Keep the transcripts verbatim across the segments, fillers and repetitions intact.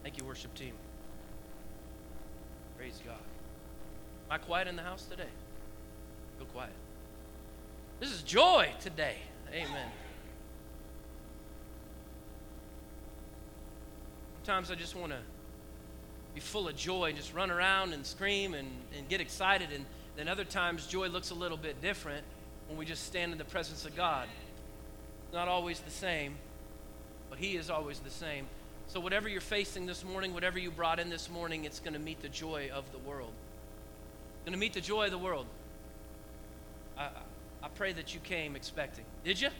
Thank you, worship team. Praise God. Am I quiet in the house today? Go quiet. This is joy today. Amen. Sometimes I just want to be full of joy and just run around and scream and, and get excited. And then other times joy looks a little bit different when we just stand in the presence of God. It's not always the same, but He is always the same. So whatever you're facing this morning, whatever you brought in this morning, it's going to meet the joy of the world. It's going to meet the joy of the world. I, I pray that you came expecting. Did you?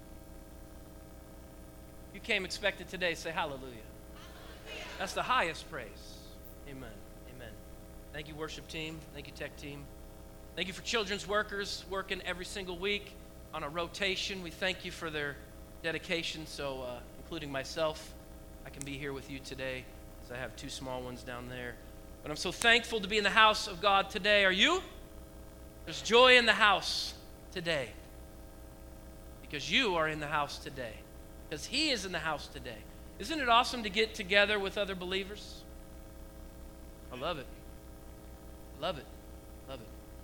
You came expecting today. Say hallelujah. Hallelujah. That's the highest praise. Amen. Amen. Thank you, worship team. Thank you, tech team. Thank you for children's workers working every single week on a rotation. We thank you for their dedication. So, uh, including myself, I can be here with you today, as I have two small ones down there. But I'm so thankful to be in the house of God today. Are you? There's joy in the house today. Because you are in the house today. Because He is in the house today. Isn't it awesome to get together with other believers? I love it. Love it. Love it.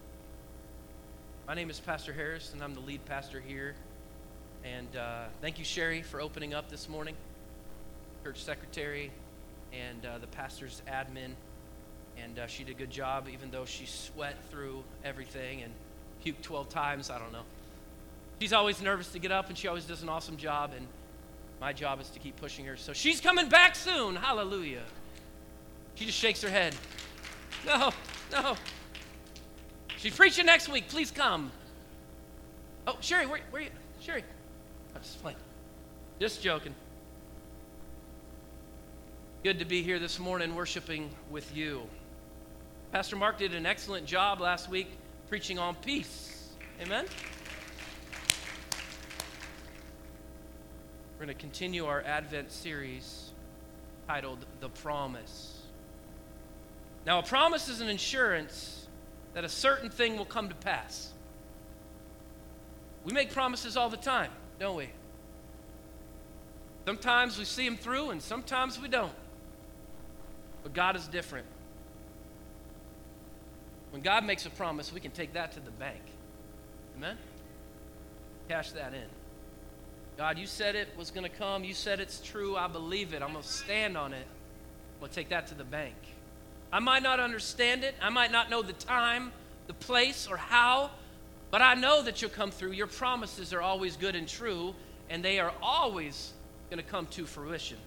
My name is Pastor Harris, and I'm the lead pastor here. And uh, thank you, Sherry, for opening up this morning. Church secretary and uh, the pastor's admin. And uh, she did a good job, even though she sweat through everything and puked twelve times. I don't know. She's always nervous to get up, and she always does an awesome job. And my job is to keep pushing her. So she's coming back soon. Hallelujah. She just shakes her head. No, no. She's preaching next week. Please come. Oh, Sherry, where, where are you? Sherry. I'm just playing. Just joking. Good to be here this morning worshiping with you. Pastor Mark did an excellent job last week preaching on peace. Amen? We're going to continue our Advent series titled The Promise. Now, a promise is an assurance that a certain thing will come to pass. We make promises all the time, don't we? Sometimes we see them through, and sometimes we don't. But God is different. When God makes a promise, we can take that to the bank. Amen? Cash that in. God, you said it was going to come. You said it's true. I believe it. I'm going to stand on it. I'm going to take that to the bank. I might not understand it. I might not know the time, the place, or how, but I know that you'll come through. Your promises are always good and true, and they are always going to come to fruition.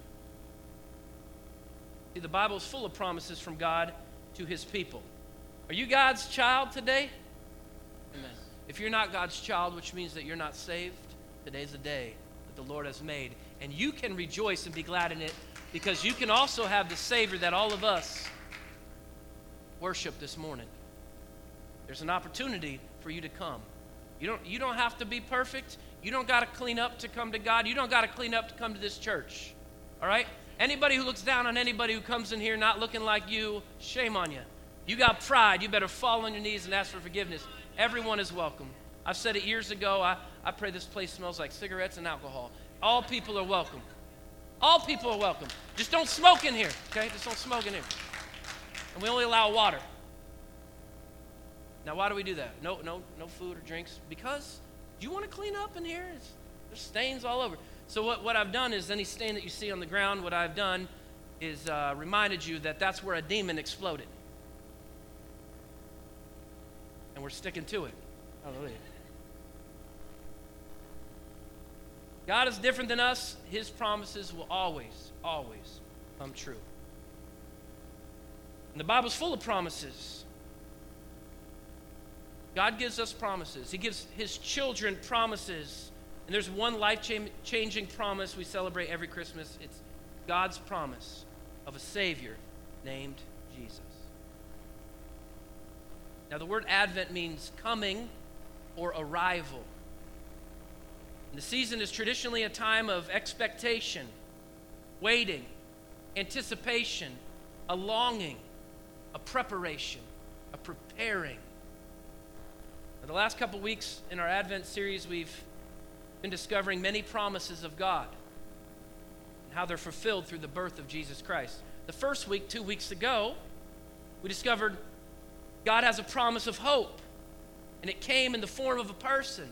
See, the Bible is full of promises from God to His people. Are you God's child today? Amen. If you're not God's child, which means that you're not saved, today's the day that the Lord has made. And you can rejoice and be glad in it, because you can also have the Savior that all of us worship this morning. There's an opportunity for you to come. You don't, you don't have to be perfect. You don't got to clean up to come to God. You don't got to clean up to come to this church. All right? Anybody who looks down on anybody who comes in here not looking like you, shame on you. You got pride. You better fall on your knees and ask for forgiveness. Everyone is welcome. I've said it years ago. I, I pray this place smells like cigarettes and alcohol. All people are welcome. All people are welcome. Just don't smoke in here, okay? Just don't smoke in here. And we only allow water. Now, why do we do that? No, no, no food or drinks. Because you want to clean up in here? It's, there's stains all over. So what, what I've done is any stain that you see on the ground, what I've done is uh, reminded you that that's where a demon exploded. And we're sticking to it. Hallelujah. God is different than us. His promises will always, always come true. And the Bible's full of promises. God gives us promises. He gives His children promises. And there's one life-changing promise we celebrate every Christmas. It's God's promise of a Savior named Jesus. Now, the word Advent means coming or arrival. And the season is traditionally a time of expectation, waiting, anticipation, a longing, a preparation, a preparing. Now, the last couple weeks in our Advent series, we've been discovering many promises of God and how they're fulfilled through the birth of Jesus Christ. The first week, two weeks ago, we discovered God has a promise of hope, and it came in the form of a person,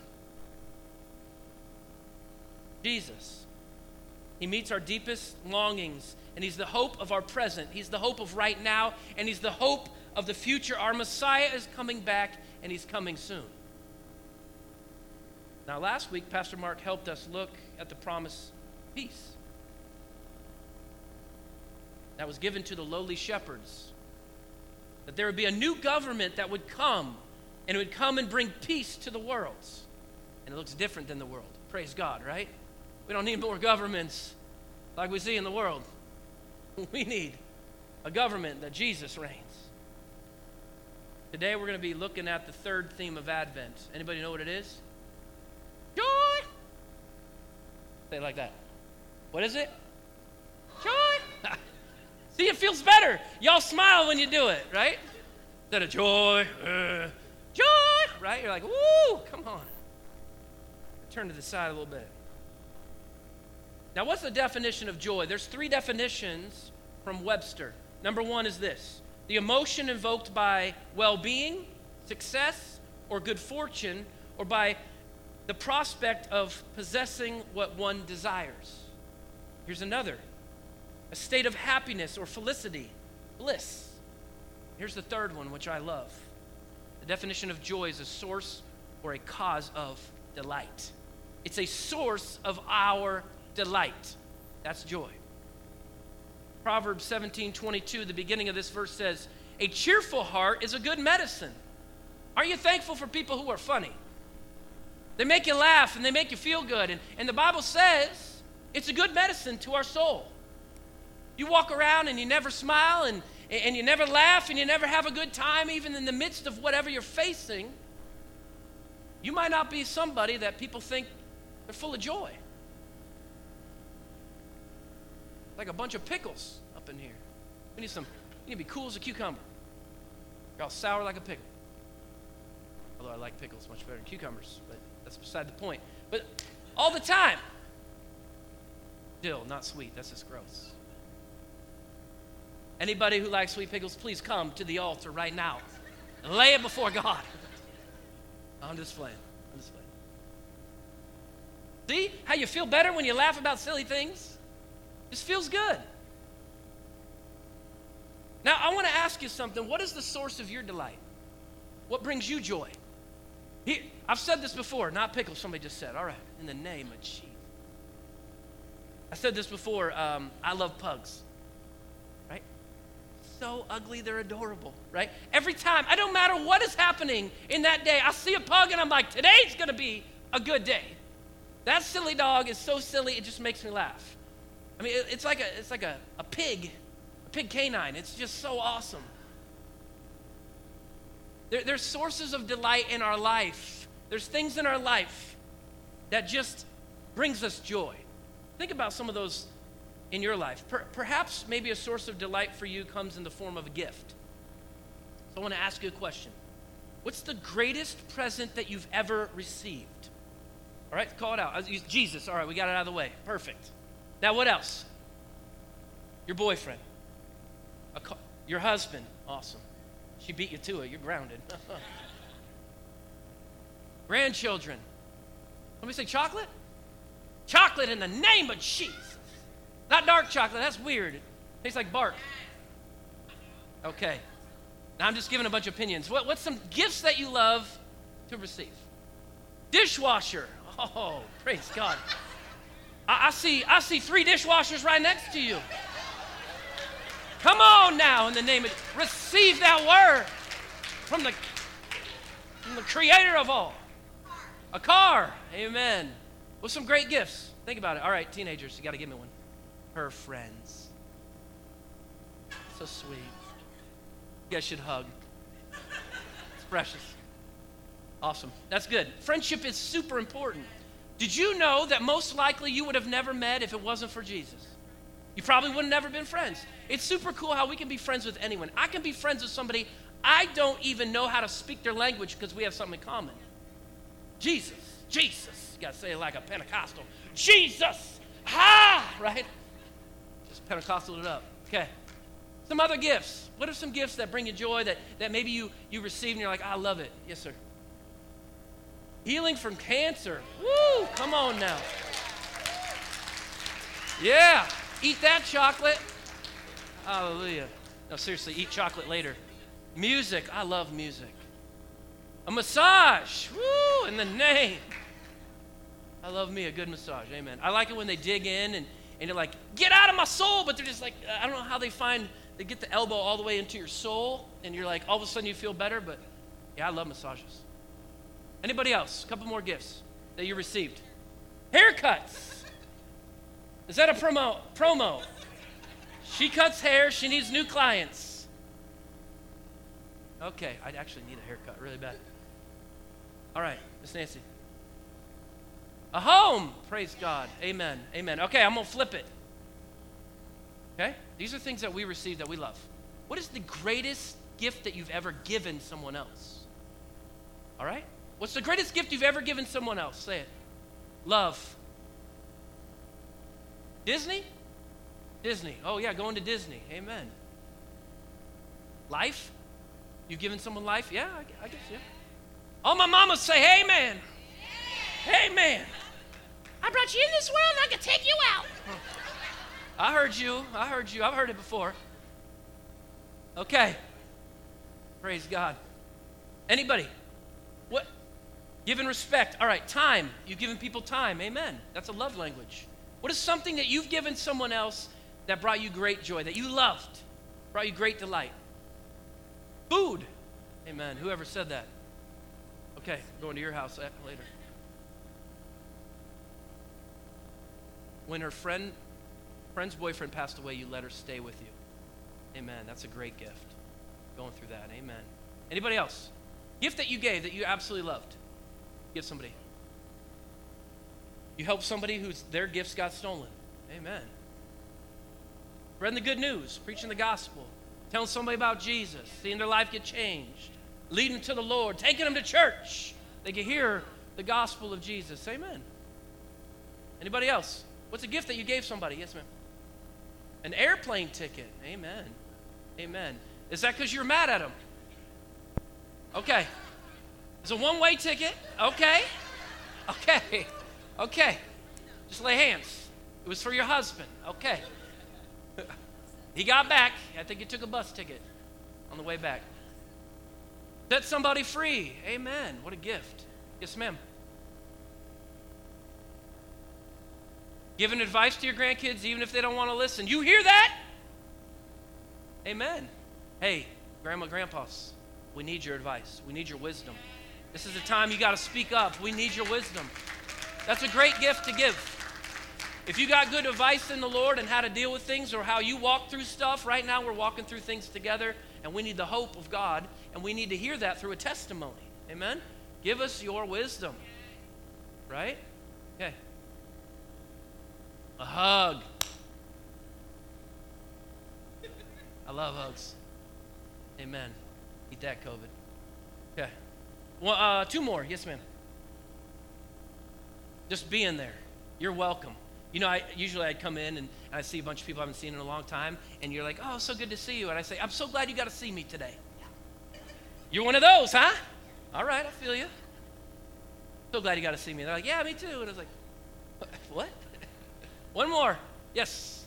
Jesus. He meets our deepest longings, and he's the hope of our present. He's the hope of right now, and he's the hope of the future. Our Messiah is coming back, and he's coming soon. Now, last week, Pastor Mark helped us look at the promise of peace that was given to the lowly shepherds, that there would be a new government that would come, and it would come and bring peace to the world. And it looks different than the world. Praise God, right? We don't need more governments like we see in the world. We need a government that Jesus reigns. Today we're going to be looking at the third theme of Advent. Anybody know what it is? Joy! Say it like that. What is it? Joy! See, it feels better. Y'all smile when you do it, right? Instead of joy, uh, joy, right? You're like, woo, come on. Turn to the side a little bit. Now, what's the definition of joy? There's three definitions from Webster. Number one is this: the emotion invoked by well-being, success, or good fortune, or by the prospect of possessing what one desires. Here's another: a state of happiness or felicity, bliss. Here's the third one, which I love. The definition of joy is a source or a cause of delight. It's a source of our delight. That's joy. Proverbs seventeen twenty-two, the beginning of this verse says, a cheerful heart is a good medicine. Aren't you thankful for people who are funny? They make you laugh and they make you feel good. And, and the Bible says it's a good medicine to our soul. You walk around and you never smile and, and you never laugh and you never have a good time, even in the midst of whatever you're facing. You might not be somebody that people think they're full of joy. Like a bunch of pickles up in here. We need some, you need to be cool as a cucumber. You're all sour like a pickle. Although I like pickles much better than cucumbers, but that's beside the point. But all the time. Dill, not sweet. That's just gross. Anybody who likes sweet pickles, please come to the altar right now and lay it before God. I'm just playing. I'm just playing. See how you feel better when you laugh about silly things? This feels good. Now, I want to ask you something. What is the source of your delight? What brings you joy? He, I've said this before, not pickles, somebody just said. All right, in the name of Jesus. I said this before, um, I love pugs, right? So ugly, they're adorable, right? Every time, it don't matter what is happening in that day, I see a pug and I'm like, today's going to be a good day. That silly dog is so silly, it just makes me laugh. I mean, it, it's like a it's like a, a pig, a pig canine. It's just so awesome. There, there's sources of delight in our life. There's things in our life that just brings us joy. Think about some of those in your life. Per, perhaps maybe a source of delight for you comes in the form of a gift. So I want to ask you a question. What's the greatest present that you've ever received? All right, call it out. Jesus, all right, we got it out of the way. Perfect. Now, what else? Your boyfriend. A co- your husband. Awesome. She beat you to it. You're grounded. Grandchildren. Let me say chocolate? Chocolate in the name of Jesus. Not dark chocolate. That's weird. It tastes like bark. Okay. Now, I'm just giving a bunch of opinions. What, what's some gifts that you love to receive? Dishwasher. Oh, praise God. I, I see I see three dishwashers right next to you. Come on now, in the name of, receive that word from the, from the creator of all. A car, amen. With some great gifts. Think about it. All right, teenagers, you got to give me one. Her friends. So sweet. You guys should hug. It's precious. Awesome. That's good. Friendship is super important. Did you know that most likely you would have never met if it wasn't for Jesus? You probably would have never been friends. It's super cool how we can be friends with anyone. I can be friends with somebody I don't even know how to speak their language because we have something in common. Jesus. Jesus. You got to say it like a Pentecostal. Jesus. Ha! Right? Pentecostal it up. Okay. Some other gifts. What are some gifts that bring you joy that, that maybe you, you receive and you're like, I love it? Yes, sir. Healing from cancer. Woo! Come on now. Yeah. Eat that chocolate. Hallelujah. No, seriously, eat chocolate later. Music. I love music. A massage. Woo! In the name. I love me a good massage. Amen. I like it when they dig in and, and they're like, get out of my soul. But they're just like, I don't know how they find, they get the elbow all the way into your soul. And you're like, all of a sudden you feel better. But yeah, I love massages. Anybody else? A couple more gifts that you received. Haircuts. Is that a promo? Promo. She cuts hair. She needs new clients. Okay, I actually need a haircut really bad. All right, Miss Nancy. A home. Praise God. Amen. Amen. Okay, I'm going to flip it. Okay? These are things that we receive that we love. What is the greatest gift that you've ever given someone else? All right? What's the greatest gift you've ever given someone else? Say it. Love. Disney? Disney. Oh, yeah, going to Disney. Amen. Life? You've given someone life? Yeah, I, I guess, yeah. All my mamas say, amen. Amen. I brought you in this world and I can take you out. I heard you. I heard you. I've heard it before. Okay. Praise God. Anybody? What? Giving respect. All right, time. You've given people time. Amen. That's a love language. What is something that you've given someone else that brought you great joy, that you loved, brought you great delight? Food. Amen. Whoever said that? Okay, going to your house later. When her friend, friend's boyfriend passed away, you let her stay with you. Amen. That's a great gift. Going through that. Amen. Anybody else? Gift that you gave that you absolutely loved. Give somebody. You help somebody whose their gifts got stolen. Amen. Spreading the good news, preaching the gospel, telling somebody about Jesus, seeing their life get changed, leading them to the Lord, taking them to church. They can hear the gospel of Jesus. Amen. Anybody else? What's a gift that you gave somebody? Yes, ma'am. An airplane ticket. Amen. Amen. Is that because you're mad at them? Okay. It's a one-way ticket. Okay. Okay. Okay. Just lay hands. It was for your husband. Okay. He got back. I think he took a bus ticket on the way back. Set somebody free. Amen. What a gift. Yes, ma'am. Giving advice to your grandkids even if they don't want to listen. You hear that? Amen. Hey, grandma, grandpas, we need your advice. We need your wisdom. This is the time you got to speak up. We need your wisdom. That's a great gift to give. If you got good advice in the Lord and how to deal with things or how you walk through stuff, right now we're walking through things together and we need the hope of God and we need to hear that through a testimony. Amen? Give us your wisdom. Right? Okay. A hug. I love hugs. Amen. Eat that, COVID. Okay. Well, uh, two more. Yes, ma'am. Just being there. You're welcome. You know, I usually I'd come in and I see a bunch of people I haven't seen in a long time, and you're like, oh, so good to see you. And I say, I'm so glad you got to see me today. You're one of those, huh? All right, I feel you. So glad you got to see me. They're like, yeah, me too. And I was like, what? One more. Yes.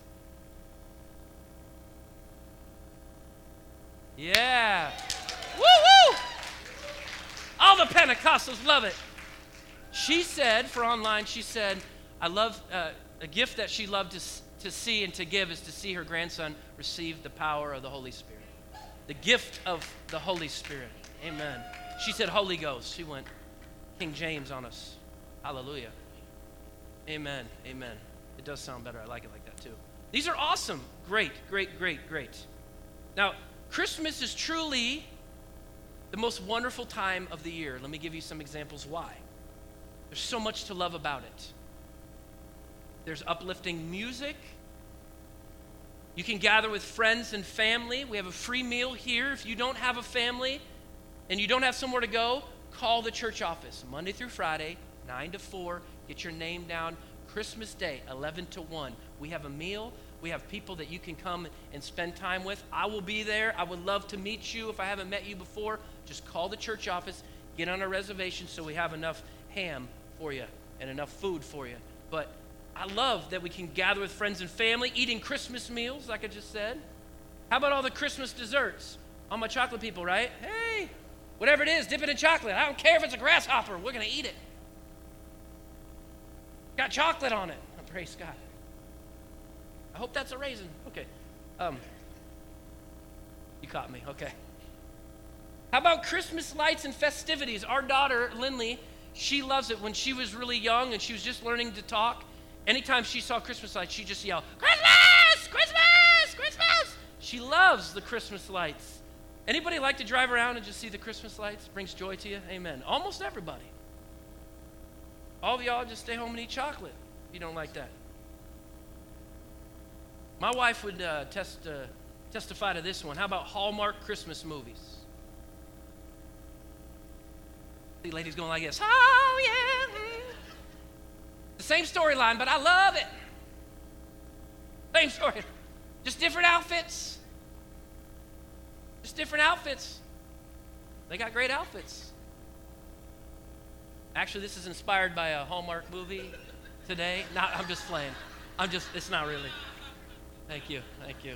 Yeah. Woo-woo! All the Pentecostals love it. She said, for online, she said, I love, uh, a gift that she loved to, to see and to give is to see her grandson receive the power of the Holy Spirit. The gift of the Holy Spirit. Amen. She said Holy Ghost. She went King James on us. Hallelujah. Amen. Amen. It does sound better. I like it like that too. These are awesome. Great, great, great, great. Now, Christmas is truly the most wonderful time of the year. Let me give you some examples why. There's so much to love about it. There's uplifting music. You can gather with friends and family. We have a free meal here. If you don't have a family and you don't have somewhere to go, call the church office Monday through Friday, nine to four. Get your name down. Christmas Day, eleven to one. We have a meal. We have people that you can come and spend time with. I will be there. I would love to meet you. If I haven't met you before, just call the church office, get on a reservation so we have enough ham for you and enough food for you. But I love that we can gather with friends and family, eating Christmas meals, like I just said. How about all the Christmas desserts? All my chocolate people, right? Hey, whatever it is, dip it in chocolate. I don't care if it's a grasshopper. We're going to eat it. Got chocolate on it. Oh, praise God. I hope that's a raisin. Okay. Um, you caught me. Okay. How about Christmas lights and festivities? Our daughter, Lindley, she loves it. When she was really young and she was just learning to talk, anytime she saw Christmas lights, she just yelled, Christmas! Christmas! Christmas! She loves the Christmas lights. Anybody like to drive around and just see the Christmas lights? Brings joy to you? Amen. Almost everybody. All of y'all just stay home and eat chocolate if you don't like that. My wife would uh, test, uh, testify to this one. How about Hallmark Christmas movies? The ladies going like this. Oh, yeah. The same storyline, but I love it. Same story. Just different outfits. Just different outfits. They got great outfits. Actually, this is inspired by a Hallmark movie today. Not, I'm just playing. I'm just, it's not really. Thank you, thank you.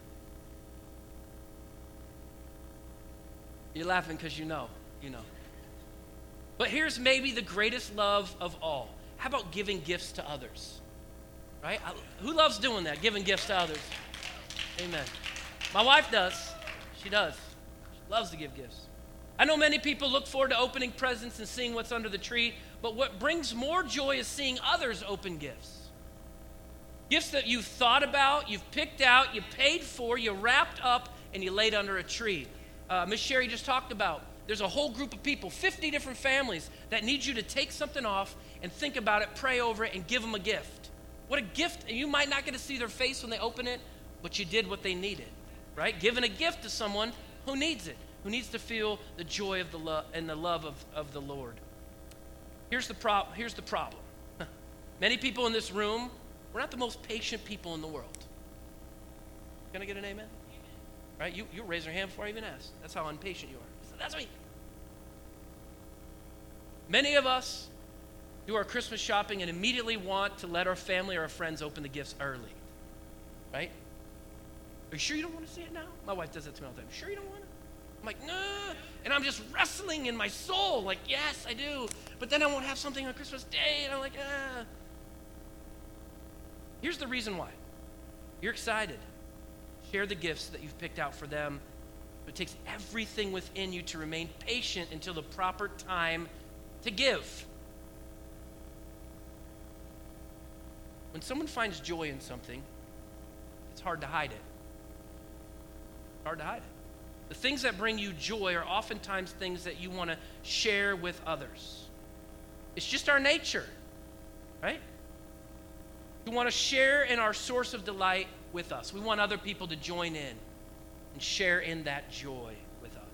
You're laughing because you know, you know. But here's maybe the greatest love of all. How about giving gifts to others? Right? I, who loves doing that, giving gifts to others? Amen. My wife does. She does. She loves to give gifts. I know many people look forward to opening presents and seeing what's under the tree, but what brings more joy is seeing others open gifts. Gifts that you've thought about, you've picked out, you paid for, you wrapped up, and you laid under a tree. Uh, Miss Sherry just talked about, there's a whole group of people, fifty different families, that need you to take something off and think about it, pray over it, and give them a gift. What a gift. And you might not get to see their face when they open it, but you did what they needed, right? Giving a gift to someone who needs it, who needs to feel the joy of the love and the love of, of the Lord. Here's the, prob- here's the problem. Many people in this room, we're not the most patient people in the world. Can I get an amen? Amen. Right? You, you raise your hand before I even ask. That's how impatient you are. So that's me. Many of us do our Christmas shopping and immediately want to let our family or our friends open the gifts early. Right? Are you sure you don't want to see it now? My wife does that to me all the time. Sure you don't want it? I'm like, no. And I'm just wrestling in my soul. Like, yes, I do. But then I won't have something on Christmas Day. And I'm like, ah. Here's the reason why. You're excited. Share the gifts that you've picked out for them. It takes everything within you to remain patient until the proper time to give. When someone finds joy in something, it's hard to hide it. It's hard to hide it. The things that bring you joy are oftentimes things that you want to share with others. It's just our nature, right? We want to share in our source of delight with us. We want other people to join in and share in that joy with us.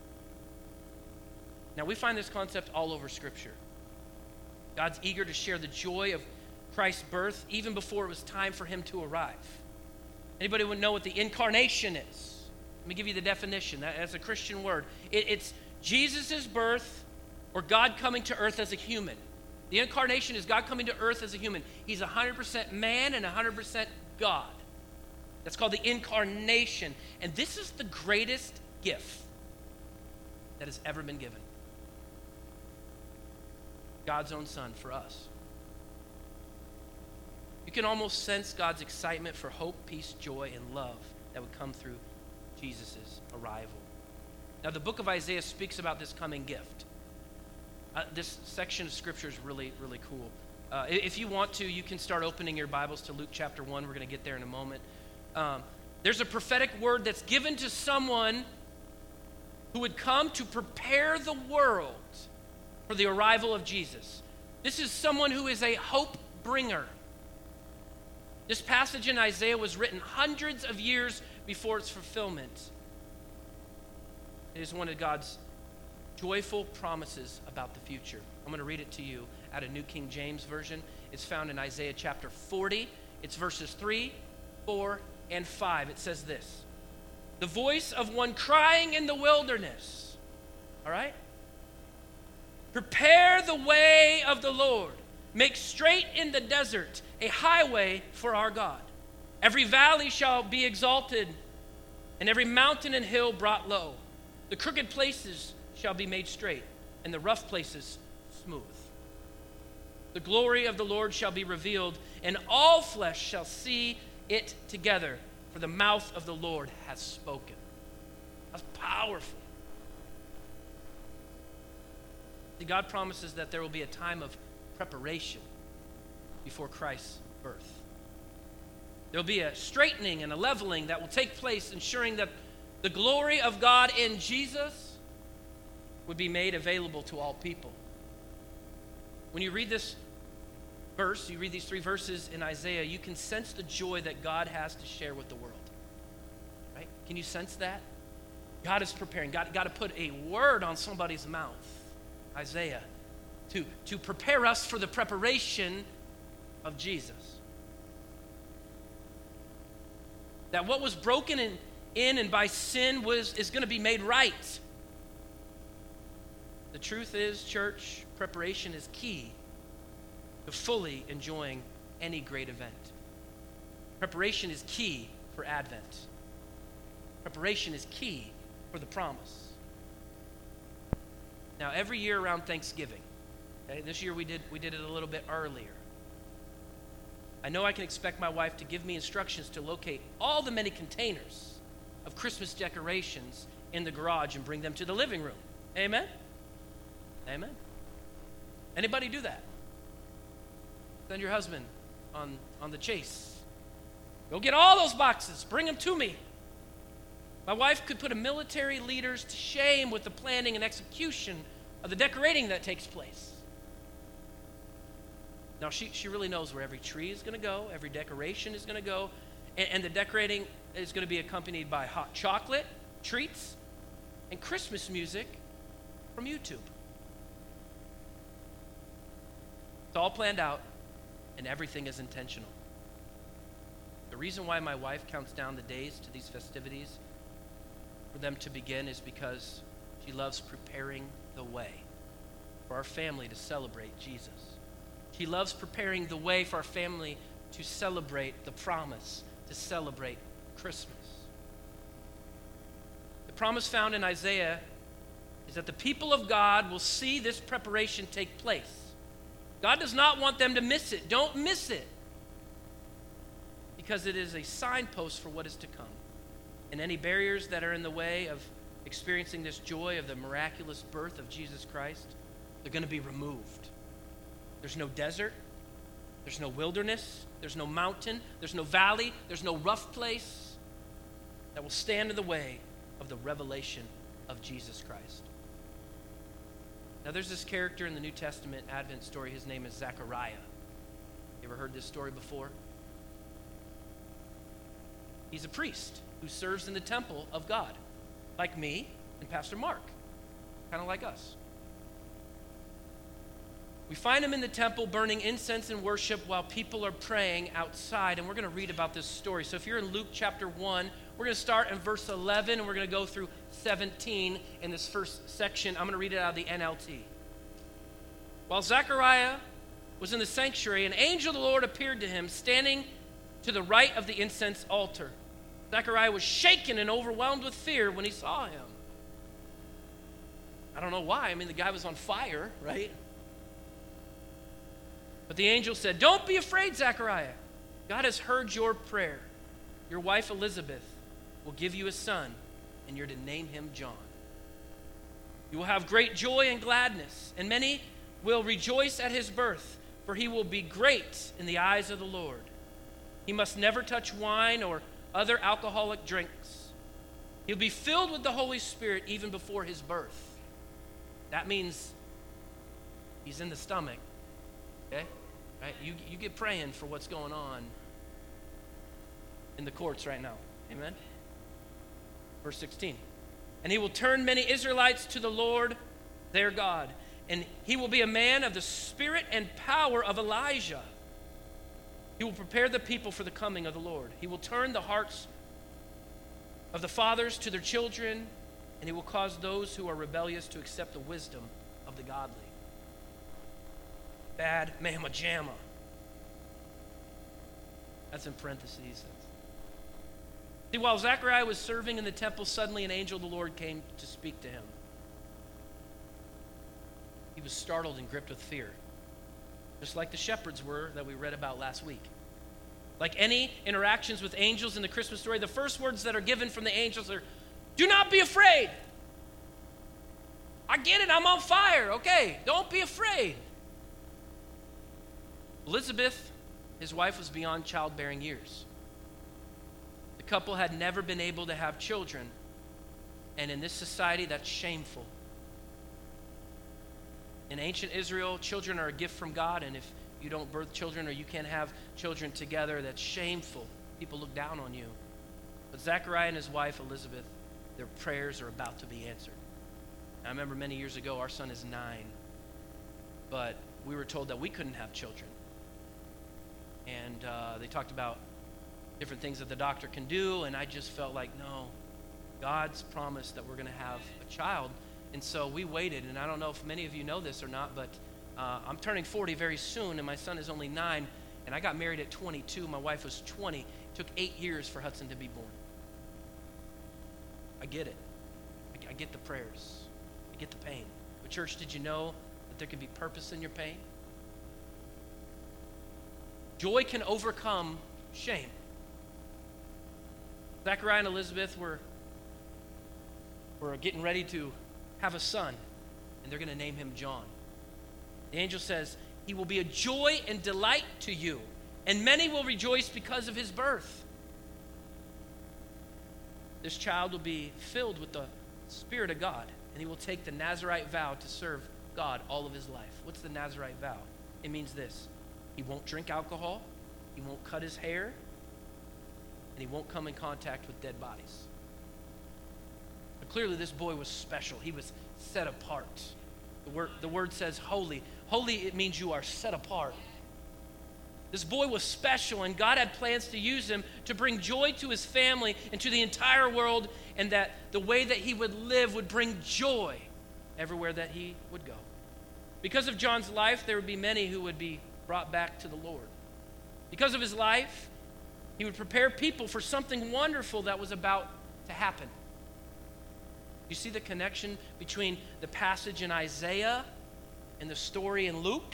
Now, we find this concept all over Scripture. God's eager to share the joy of Christ's birth even before it was time for him to arrive. Anybody would know what the incarnation is? Let me give you the definition. That, that's a Christian word. It, it's Jesus' birth or God coming to earth as a human. The incarnation is God coming to earth as a human. He's one hundred percent man and one hundred percent God. That's called the incarnation. And this is the greatest gift that has ever been given. God's own Son for us. You can almost sense God's excitement for hope, peace, joy, and love that would come through Jesus' arrival. Now, the book of Isaiah speaks about this coming gift. Uh, this section of Scripture is really, really cool. Uh, if you want to, you can start opening your Bibles to Luke chapter one. We're going to get there in a moment. Um, there's a prophetic word that's given to someone who would come to prepare the world for the arrival of Jesus. This is someone who is a hope bringer. This passage in Isaiah was written hundreds of years before its fulfillment. It is one of God's joyful promises about the future. I'm going to read it to you out of New King James Version. It's found in Isaiah chapter forty. It's verses three, four, and five. It says this: the voice of one crying in the wilderness. All right? Prepare the way of the Lord. Make straight in the desert a highway for our God. Every valley shall be exalted, and every mountain and hill brought low. The crooked places shall be made straight, and the rough places smooth. The glory of the Lord shall be revealed, and all flesh shall see it together, for the mouth of the Lord has spoken. That's powerful. See, God promises that there will be a time of preparation before Christ's birth. There'll be a straightening and a leveling that will take place, ensuring that the glory of God in Jesus would be made available to all people. When you read this verse, you read these three verses in Isaiah, you can sense the joy that God has to share with the world. Right? Can you sense that? God is preparing. God got to put a word on somebody's mouth, Isaiah, to, to prepare us for the preparation of Jesus. That what was broken in, in and by sin was is going to be made right. The truth is, church, preparation is key to fully enjoying any great event. Preparation is key for Advent. Preparation is key for the promise. Now, every year around Thanksgiving, okay, this year we did we did it a little bit earlier. I know I can expect my wife to give me instructions to locate all the many containers of Christmas decorations in the garage and bring them to the living room. Amen? Amen. Anybody do that? Send your husband on, on the chase. Go get all those boxes. Bring them to me. My wife could put a military leaders to shame with the planning and execution of the decorating that takes place. Now, she, she really knows where every tree is going to go, every decoration is going to go, and, and the decorating is going to be accompanied by hot chocolate, treats, and Christmas music from YouTube. It's all planned out, and everything is intentional. The reason why my wife counts down the days to these festivities for them to begin is because she loves preparing the way for our family to celebrate Jesus. She loves preparing the way for our family to celebrate the promise, to celebrate Christmas. The promise found in Isaiah is that the people of God will see this preparation take place. God does not want them to miss it. Don't miss it. Because it is a signpost for what is to come. And any barriers that are in the way of experiencing this joy of the miraculous birth of Jesus Christ, they're going to be removed. There's no desert. There's no wilderness. There's no mountain. There's no valley. There's no rough place that will stand in the way of the revelation of Jesus Christ. Now, there's this character in the New Testament Advent story. His name is Zechariah. You ever heard this story before? He's a priest who serves in the temple of God, like me and Pastor Mark, kind of like us. We find him in the temple burning incense and worship while people are praying outside, and we're going to read about this story. So if you're in Luke chapter one, we're going to start in verse eleven, and we're going to go through seventeen in this first section. I'm going to read it out of the N L T. While Zechariah was in the sanctuary, an angel of the Lord appeared to him, standing to the right of the incense altar. Zechariah was shaken and overwhelmed with fear when he saw him. I don't know why. I mean, the guy was on fire, right? But the angel said, "Don't be afraid, Zechariah. God has heard your prayer. Your wife Elizabeth will give you a son, and you're to name him John. You will have great joy and gladness, and many will rejoice at his birth, for he will be great in the eyes of the Lord. He must never touch wine or other alcoholic drinks. He'll be filled with the Holy Spirit even before his birth." That means he's in the stomach, okay? Right? You, you get praying for what's going on in the courts right now. Amen? Verse sixteen. "And he will turn many Israelites to the Lord their God, and he will be a man of the spirit and power of Elijah. He will prepare the people for the coming of the Lord. He will turn the hearts of the fathers to their children, and he will cause those who are rebellious to accept the wisdom of the godly. Bad mamma jamma. That's in parentheses. See, while Zechariah was serving in the temple, suddenly an angel of the Lord came to speak to him. He was startled and gripped with fear, just like the shepherds were that we read about last week. Like any interactions with angels in the Christmas story, the first words that are given from the angels are, "Do not be afraid." I get it, I'm on fire. Okay, don't be afraid. Elizabeth, his wife, was beyond childbearing years. The couple had never been able to have children, and in this society, that's shameful. In ancient Israel, children are a gift from God, and if you don't birth children or you can't have children together, that's shameful. People look down on you. But Zechariah and his wife, Elizabeth, their prayers are about to be answered. I remember many years ago, our son is nine, but we were told that we couldn't have children. And uh, they talked about different things that the doctor can do, and I just felt like, no, God's promised that we're going to have a child. And so we waited, and I don't know if many of you know this or not, but uh, I'm turning forty very soon, and my son is only nine, and I got married at twenty-two. My wife was twenty. It took eight years for Hudson to be born. I get it. I, I get the prayers. I get the pain. But church, did you know that there can be purpose in your pain? Joy can overcome shame. Zechariah and Elizabeth were, were getting ready to have a son, and they're going to name him John. The angel says, he will be a joy and delight to you, and many will rejoice because of his birth. This child will be filled with the Spirit of God, and he will take the Nazirite vow to serve God all of his life. What's the Nazirite vow? It means this: he won't drink alcohol, he won't cut his hair, and he won't come in contact with dead bodies. But clearly this boy was special. He was set apart. The word, the word says holy. Holy, it means you are set apart. This boy was special, and God had plans to use him to bring joy to his family and to the entire world, and that the way that he would live would bring joy everywhere that he would go. Because of John's life, there would be many who would be brought back to the Lord. Because of his life, he would prepare people for something wonderful that was about to happen. You see the connection between the passage in Isaiah and the story in Luke?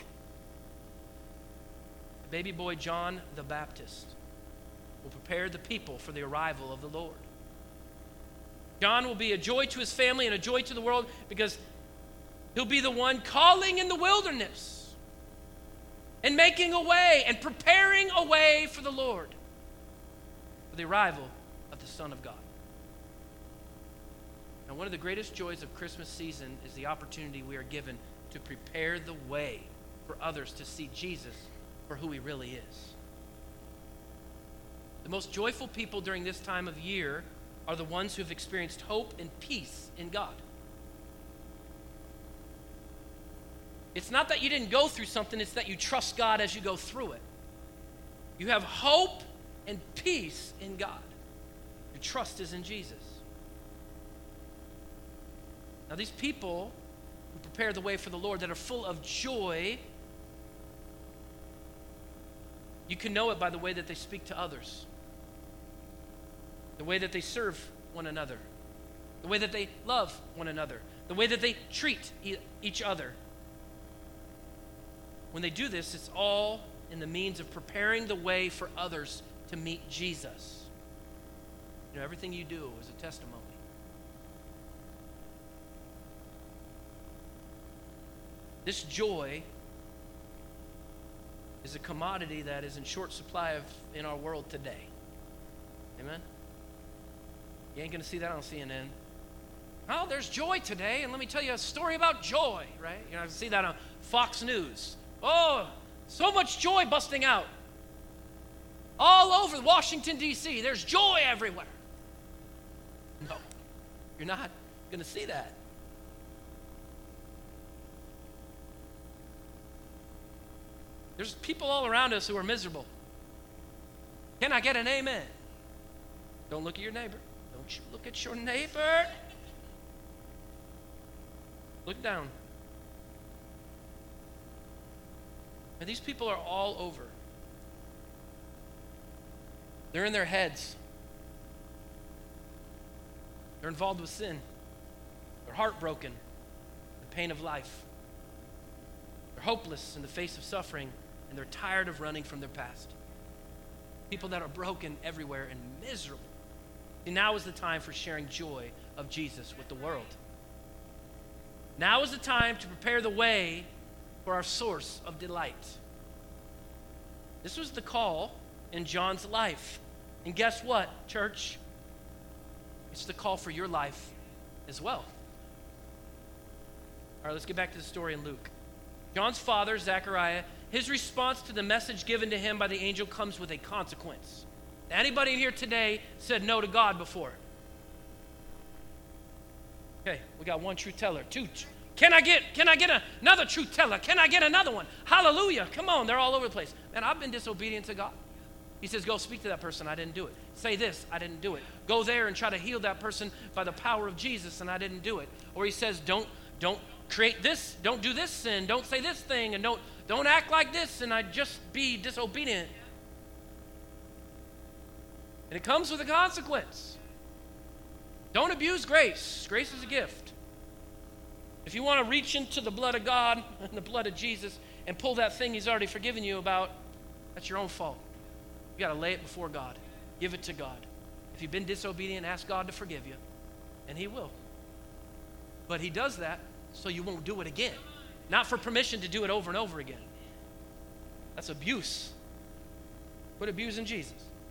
The baby boy John the Baptist will prepare the people for the arrival of the Lord. John will be a joy to his family and a joy to the world because he'll be the one calling in the wilderness and making a way and preparing a way for the Lord, for the arrival of the Son of God. Now, one of the greatest joys of Christmas season is the opportunity we are given to prepare the way for others to see Jesus for who he really is. The most joyful people during this time of year are the ones who have experienced hope and peace in God. It's not that you didn't go through something, it's that you trust God as you go through it. You have hope and peace in God. Your trust is in Jesus. Now, these people who prepare the way for the Lord, that are full of joy, you can know it by the way that they speak to others, the way that they serve one another, the way that they love one another, the way that they treat e- each other. When they do this, it's all in the means of preparing the way for others to meet Jesus. You know, everything you do is a testimony. This joy is a commodity that is in short supply of, in our world today. Amen? You ain't going to see that on C N N. Oh, there's joy today, and let me tell you a story about joy, right? You know, I see that on Fox News. Oh, so much joy busting out. All over Washington, D C, there's joy everywhere. No, you're not going to see that. There's people all around us who are miserable. Can I get an amen? Don't look at your neighbor. Don't you look at your neighbor. Look down. And these people are all over. They're in their heads. They're involved with sin. They're heartbroken, the pain of life. They're hopeless in the face of suffering, and they're tired of running from their past. People that are broken everywhere and miserable. See, now is the time for sharing joy of Jesus with the world. Now is the time to prepare the way for our source of delight. This was the call in John's life. And guess what, church? It's the call for your life as well. All right, let's get back to the story in Luke. John's father, Zechariah, his response to the message given to him by the angel comes with a consequence. Anybody in here today said no to God before? Okay, we got one truth teller. Two. Can I get, can I get a, another truth teller? Can I get another one? Hallelujah. Come on, they're all over the place. Man, I've been disobedient to God. He says, go speak to that person. I didn't do it. Say this. I didn't do it. Go there and try to heal that person by the power of Jesus, and I didn't do it. Or he says, don't, don't create this. Don't do this sin. Don't say this thing, and don't, don't act like this, and I just be disobedient. And it comes with a consequence. Don't abuse grace. Grace is a gift. If you want to reach into the blood of God and the blood of Jesus and pull that thing he's already forgiven you about, that's your own fault. You got to lay it before God. Give it to God. If you've been disobedient, ask God to forgive you, and he will. But he does that so you won't do it again. Not for permission to do it over and over again. That's abuse. Quit abusing Jesus.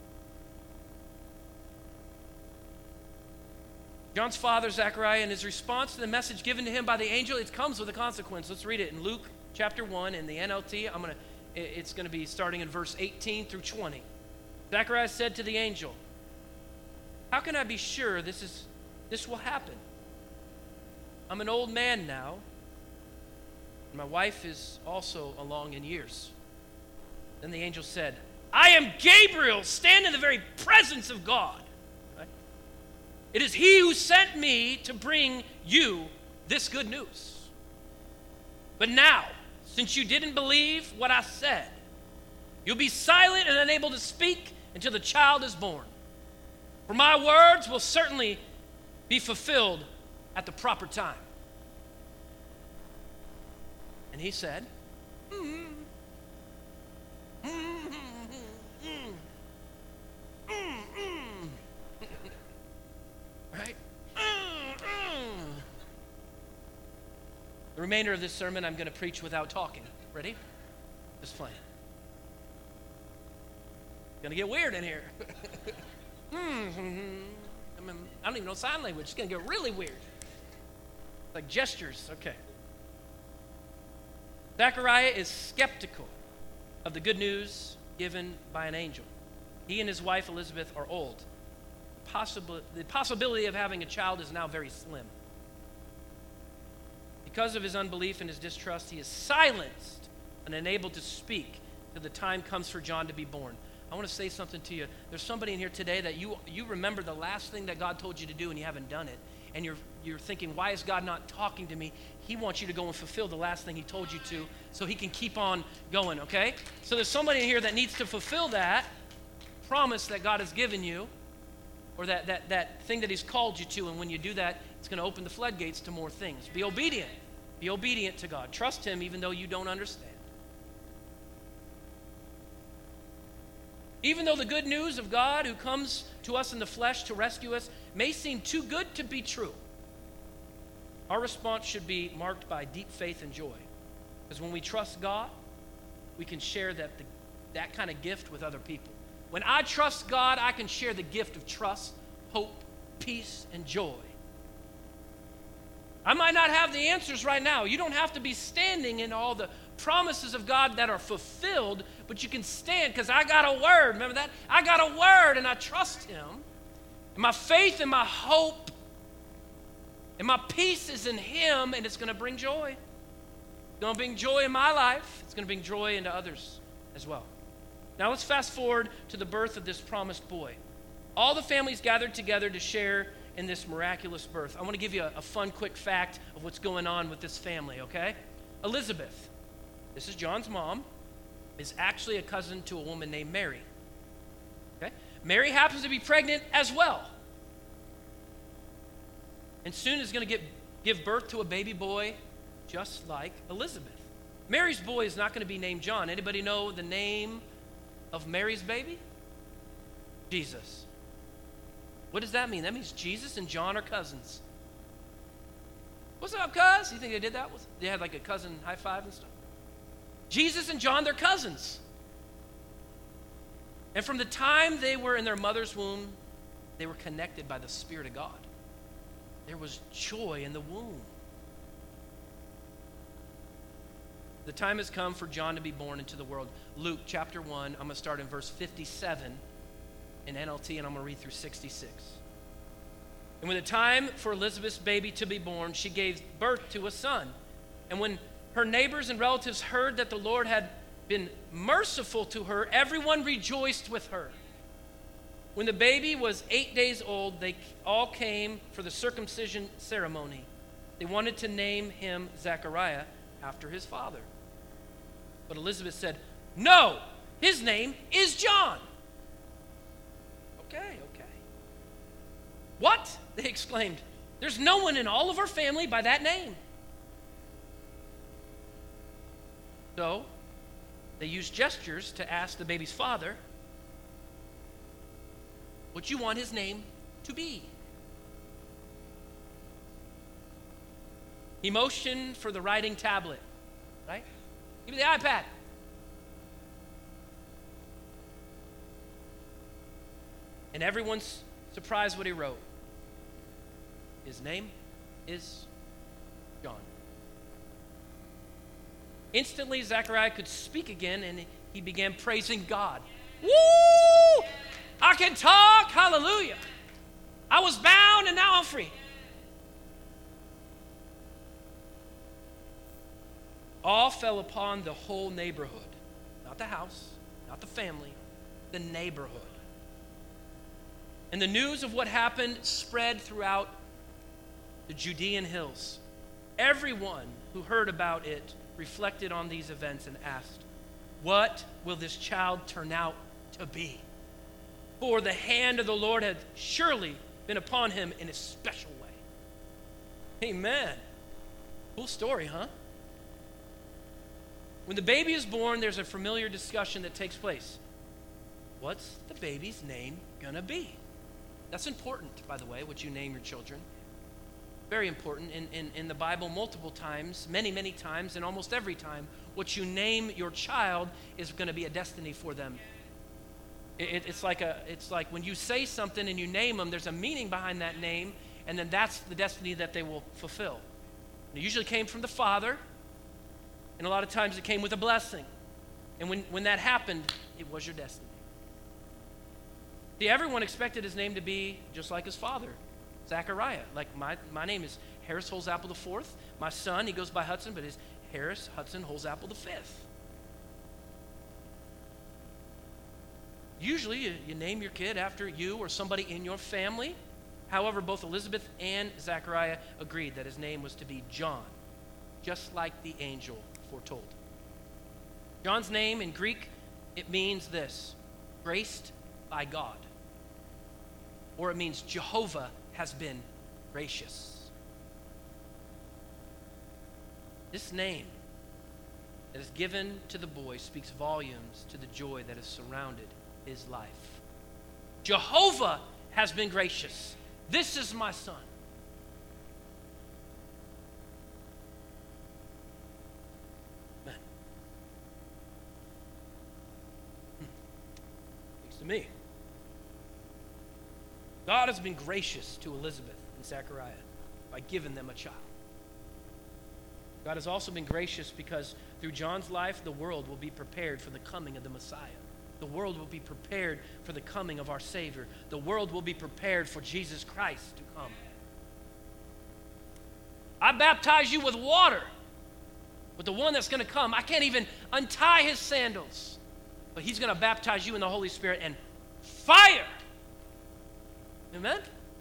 John's father, Zechariah, in his response to the message given to him by the angel, it comes with a consequence. Let's read it in Luke chapter one in the N L T. I'm gonna, it's going to be starting in verse eighteen through twenty. Zechariah said to the angel, how can I be sure this is this will happen? I'm an old man now, and my wife is also along in years. Then the angel said, I am Gabriel, stand in the very presence of God. It is he who sent me to bring you this good news. But now, since you didn't believe what I said, you'll be silent and unable to speak until the child is born. For my words will certainly be fulfilled at the proper time. And he said, mm, mm, mm, mm, mm, mm. Right? Mm, mm. The remainder of this sermon I'm going to preach without talking. Ready? Just playing. It's going to get weird in here. I mean, I don't even know sign language. It's going to get really weird. Like gestures. Okay. Zechariah is skeptical of the good news given by an angel. He and his wife Elizabeth are old. Possible, the possibility of having a child is now very slim. Because of his unbelief and his distrust, he is silenced and unable to speak till the time comes for John to be born. I want to say something to you. There's somebody in here today that you you remember the last thing that God told you to do and you haven't done it. And you're you're thinking, why is God not talking to me? He wants you to go and fulfill the last thing he told you to so he can keep on going, okay? So there's somebody in here that needs to fulfill that promise that God has given you, or that, that, that thing that he's called you to, and when you do that, it's going to open the floodgates to more things. Be obedient. Be obedient to God. Trust him even though you don't understand. Even though the good news of God who comes to us in the flesh to rescue us may seem too good to be true, our response should be marked by deep faith and joy. Because when we trust God, we can share that, the, that kind of gift with other people. When I trust God, I can share the gift of trust, hope, peace, and joy. I might not have the answers right now. You don't have to be standing in all the promises of God that are fulfilled, but you can stand because I got a word. Remember that? I got a word and I trust him. And my faith and my hope and my peace is in him, and it's going to bring joy. It's going to bring joy in my life. It's going to bring joy into others as well. Now let's fast forward to the birth of this promised boy. All the families gathered together to share in this miraculous birth. I want to give you a, a fun, quick fact of what's going on with this family, okay? Elizabeth, this is John's mom, is actually a cousin to a woman named Mary. Okay? Mary happens to be pregnant as well. And soon is going to get give birth to a baby boy just like Elizabeth. Mary's boy is not going to be named John. Anybody know the name of Mary's baby? Jesus. What does that mean? That means Jesus and John are cousins. What's up, cuz? You think they did that? They had like a cousin high five and stuff? Jesus and John, they're cousins. And from the time they were in their mother's womb, they were connected by the Spirit of God. There was joy in the womb. The time has come for John to be born into the world. Luke chapter one, I'm going to start in verse fifty-seven in N L T, and I'm going to read through sixty-six. And when the time for Elizabeth's baby to be born, she gave birth to a son. And when her neighbors and relatives heard that the Lord had been merciful to her, everyone rejoiced with her. When the baby was eight days old, they all came for the circumcision ceremony. They wanted to name him Zechariah after his father. But Elizabeth said, "No, his name is John." Okay, okay. "What?" they exclaimed. "There's no one in all of our family by that name." So they used gestures to ask the baby's father, "What you want his name to be?" He motioned for the writing tablet, right? Give me the iPad. And everyone's surprised what he wrote. His name is John. Instantly, Zechariah could speak again, and he began praising God. Woo! I can talk. Hallelujah. I was bound, and now I'm free. All fell upon the whole neighborhood. Not the house, not the family, the neighborhood. And the news of what happened spread throughout the Judean hills. Everyone who heard about it reflected on these events and asked, "What will this child turn out to be? For the hand of the Lord had surely been upon him in a special way." Amen. Cool story, huh? When the baby is born, there's a familiar discussion that takes place. What's the baby's name gonna be? That's important, by the way, what you name your children. Very important. In, in, in the Bible, multiple times, many, many times, and almost every time, what you name your child is going to be a destiny for them. It, it, it's like a, it's like when you say something and you name them, there's a meaning behind that name, and then that's the destiny that they will fulfill. It usually came from the father, and a lot of times it came with a blessing. And when, when that happened, it was your destiny. See, everyone expected his name to be just like his father, Zechariah. Like my, my name is Harris Holzapple the fourth. My son, he goes by Hudson, but is Harris Hudson Holzapple the fifth. Usually you, you name your kid after you or somebody in your family. However, both Elizabeth and Zechariah agreed that his name was to be John, just like the angel foretold. John's name in Greek, it means this: graced by God. Or it means Jehovah has been gracious. This name that is given to the boy speaks volumes to the joy that has surrounded his life. Jehovah has been gracious. This is my son. Man. Hmm. Speaks to me. God has been gracious to Elizabeth and Zechariah by giving them a child. God has also been gracious because through John's life, the world will be prepared for the coming of the Messiah. The world will be prepared for the coming of our Savior. The world will be prepared for Jesus Christ to come. I baptize you with water, but the one that's going to come, I can't even untie his sandals. but he's going to baptize you in the Holy Spirit and fire. Amen?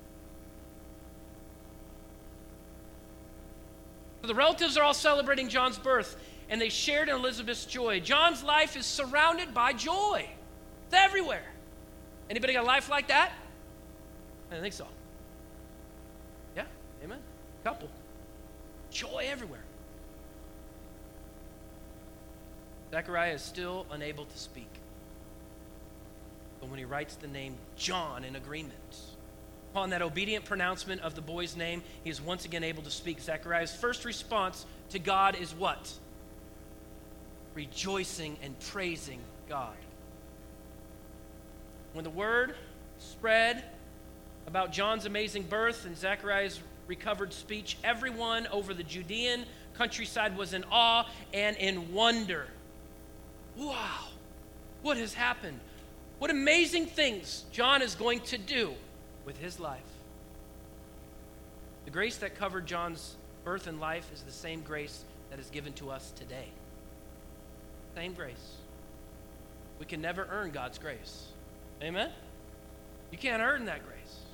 So the relatives are all celebrating John's birth, and they shared in Elizabeth's joy. John's life is surrounded by joy. It's everywhere. Anybody got a life like that? I don't think so. Yeah, amen. Couple. Joy everywhere. Zechariah is still unable to speak. But when he writes the name John in agreement, upon that obedient pronouncement of the boy's name, he is once again able to speak. Zechariah's first response to God is what? Rejoicing and praising God. When the word spread about John's amazing birth and Zechariah's recovered speech, everyone over the Judean countryside was in awe and in wonder. Wow, what has happened? What amazing things John is going to do with his life. The grace that covered John's birth and life is the same grace that is given to us today. Same grace. We can never earn God's grace. Amen? You can't earn that grace.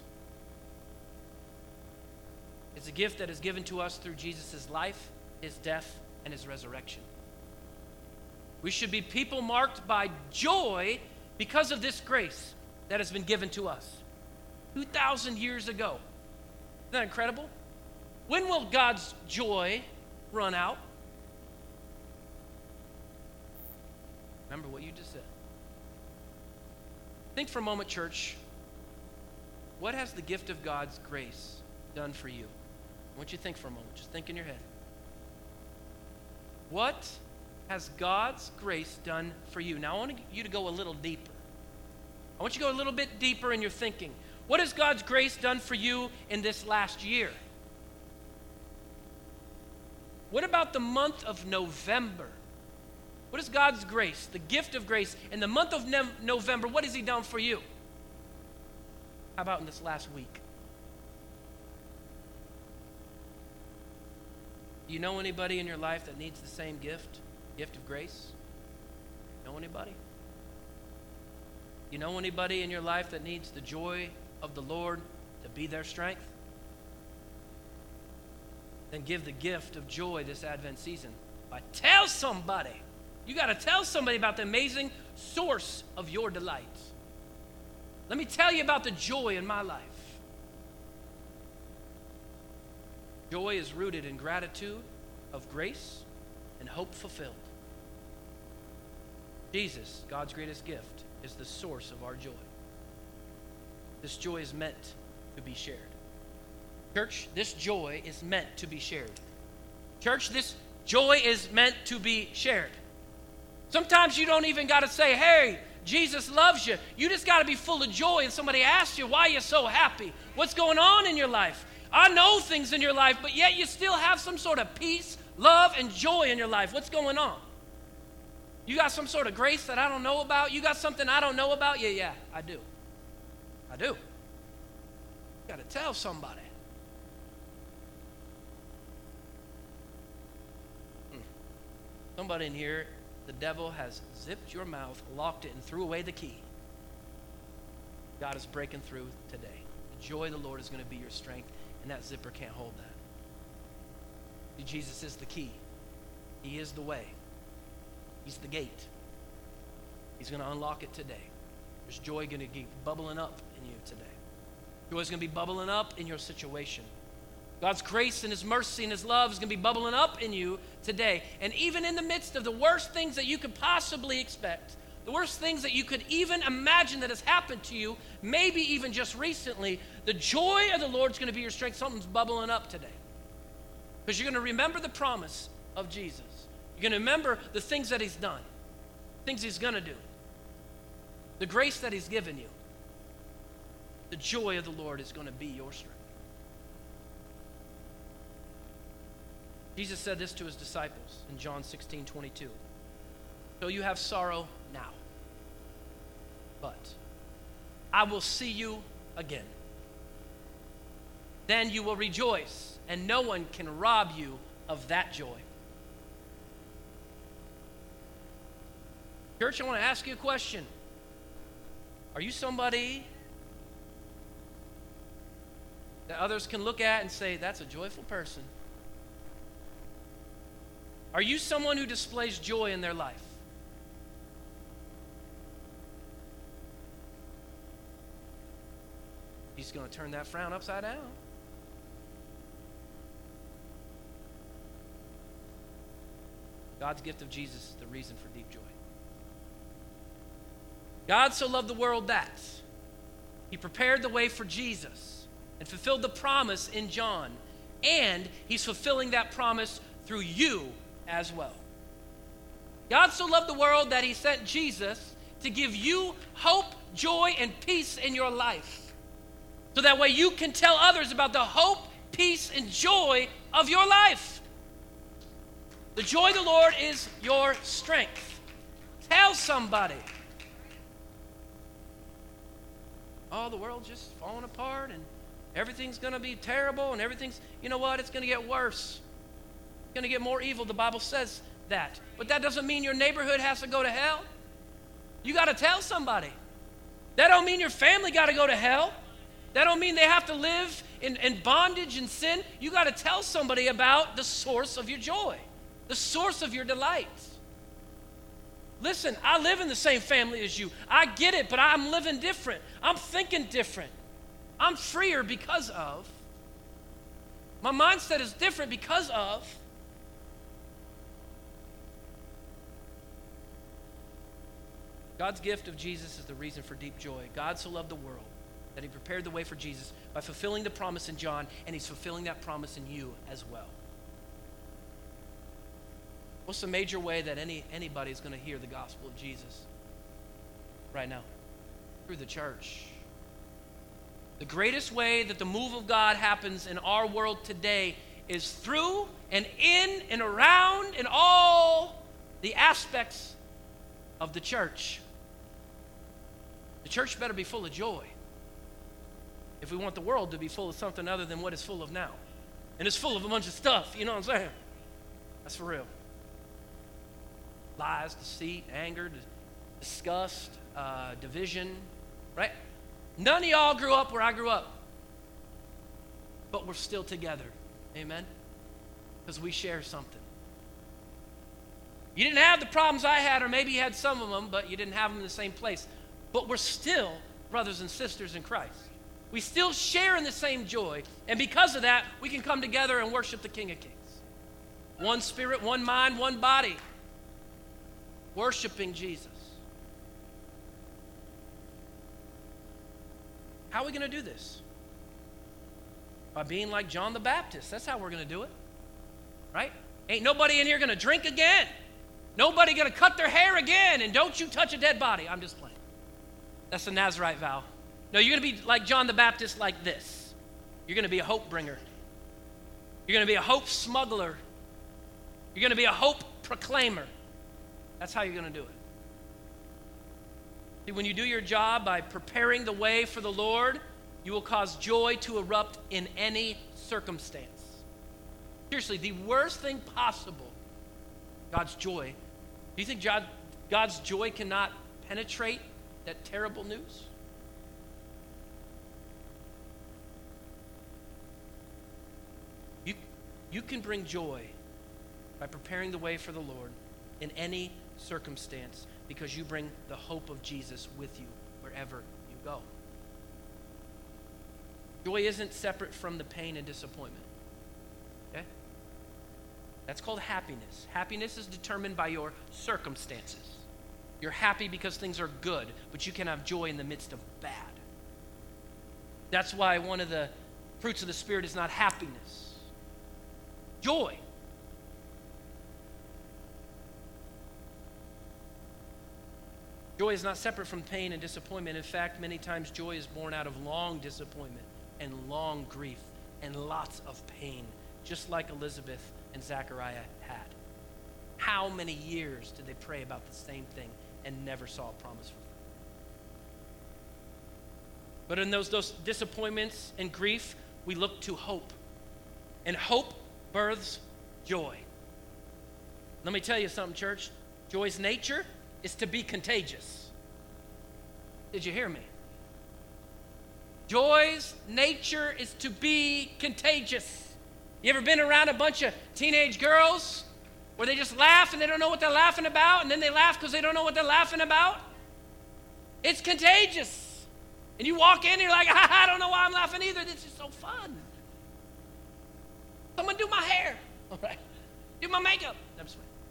It's a gift that is given to us through Jesus' life, his death, and his resurrection. We should be people marked by joy because of this grace that has been given to us two thousand years ago. Isn't that incredible? When will God's joy run out? Remember what you just said. Think for a moment, church. What has the gift of God's grace done for you? I want you to think for a moment. Just think in your head. What has God's grace done for you? Now, I want you to go a little deeper. I want you to go a little bit deeper in your thinking. What has God's grace done for you in this last year? What about the month of November? What is God's grace, the gift of grace, in the month of ne- November, what has he done for you? How about in this last week? Do you know anybody in your life that needs the same gift, gift of grace? Know anybody? You know anybody in your life that needs the joy of the Lord to be their strength? Then give the gift of joy this Advent season by tell somebody. You got to tell somebody about the amazing source of your delight. Let me tell you about the joy in my life. Joy is rooted in gratitude of grace and hope fulfilled. Jesus, God's greatest gift, is the source of our joy. This joy is meant to be shared. Church, this joy is meant to be shared. Church, this joy is meant to be shared. Sometimes you don't even got to say, hey, Jesus loves you. You just got to be full of joy and somebody asks you why you're so happy. What's going on in your life? I know things in your life, but yet you still have some sort of peace, love, and joy in your life. What's going on? You got some sort of grace that I don't know about? You got something I don't know about? Yeah, yeah, I do. I do. You got to tell somebody. Hmm. Somebody in here, the devil has zipped your mouth, locked it, and threw away the key. God is breaking through today. The joy of the Lord is going to be your strength, and that zipper can't hold that. See, Jesus is the key. He is the way. He's the gate. He's going to unlock it today. There's joy going to be bubbling up in you today. Joy is going to be bubbling up in your situation. God's grace and his mercy and his love is going to be bubbling up in you today. And even in the midst of the worst things that you could possibly expect, the worst things that you could even imagine that has happened to you, maybe even just recently, the joy of the Lord is going to be your strength. Something's bubbling up today. Because you're going to remember the promise of Jesus. You're going to remember the things that he's done, things he's going to do, the grace that he's given you. The joy of the Lord is going to be your strength. Jesus said this to his disciples in John sixteen twenty-two. So you have sorrow now, but I will see you again. Then you will rejoice, and no one can rob you of that joy. Church, I want to ask you a question. Are you somebody that others can look at and say, that's a joyful person? Are you someone who displays joy in their life? He's going to turn that frown upside down. God's gift of Jesus is the reason for deep joy. God so loved the world that he prepared the way for Jesus and fulfilled the promise in John. And he's fulfilling that promise through you as well. God so loved the world that he sent Jesus to give you hope, joy, and peace in your life. So that way you can tell others about the hope, peace, and joy of your life. The joy of the Lord is your strength. Tell somebody. Oh, the world's just falling apart and everything's going to be terrible and everything's, you know what, it's going to get worse. It's going to get more evil. The Bible says that. But that doesn't mean your neighborhood has to go to hell. You got to tell somebody. That don't mean your family got to go to hell. That don't mean they have to live in, in bondage and sin. You got to tell somebody about the source of your joy, the source of your delights. Listen, I live in the same family as you. I get it, but I'm living different. I'm thinking different. I'm freer because of. My mindset is different because of. God's gift of Jesus is the reason for deep joy. God so loved the world that he prepared the way for Jesus by fulfilling the promise in John, and he's fulfilling that promise in you as well. What's the major way that any anybody is going to hear the gospel of Jesus right now? Through the church. The greatest way that the move of God happens in our world today is through and in and around and all the aspects of the church. The church better be full of joy if we want the world to be full of something other than what it's full of now. And it's full of a bunch of stuff, you know what I'm saying? That's for real. Lies, deceit, anger, disgust, uh, division, right? None of y'all grew up where I grew up, but we're still together, amen? Because we share something. You didn't have the problems I had, or maybe you had some of them, but you didn't have them in the same place. But we're still brothers and sisters in Christ. We still share in the same joy, and because of that, we can come together and worship the King of Kings. One spirit, one mind, one body. Worshiping Jesus. How are we going to do this? By being like John the Baptist. That's how we're going to do it. Right? Ain't nobody in here going to drink again. Nobody going to cut their hair again. And don't you touch a dead body. I'm just playing. That's the Nazarite vow. No, you're going to be like John the Baptist like this. You're going to be a hope bringer. You're going to be a hope smuggler. You're going to be a hope proclaimer. That's how you're going to do it. See, when you do your job by preparing the way for the Lord, you will cause joy to erupt in any circumstance. Seriously, the worst thing possible, God's joy. Do you think God, God's joy cannot penetrate that terrible news? You, you can bring joy by preparing the way for the Lord in any circumstance, because you bring the hope of Jesus with you wherever you go. Joy isn't separate from the pain and disappointment. Okay? That's called happiness. Happiness is determined by your circumstances. You're happy because things are good, but you can have joy in the midst of bad. That's why one of the fruits of the Spirit is not happiness. Joy. Joy is not separate from pain and disappointment. In fact, many times joy is born out of long disappointment and long grief and lots of pain, just like Elizabeth and Zechariah had. How many years did they pray about the same thing and never saw a promise fulfilled? But in those, those disappointments and grief, we look to hope. And hope births joy. Let me tell you something, church. Joy's nature is to be contagious. Did you hear me? Joy's nature is to be contagious. You ever been around a bunch of teenage girls where they just laugh and they don't know what they're laughing about, and then they laugh because they don't know what they're laughing about? It's contagious. And you walk in and you're like, I don't know why I'm laughing either. This is so fun. Someone do my hair. All right. Do my makeup. I'm just waiting.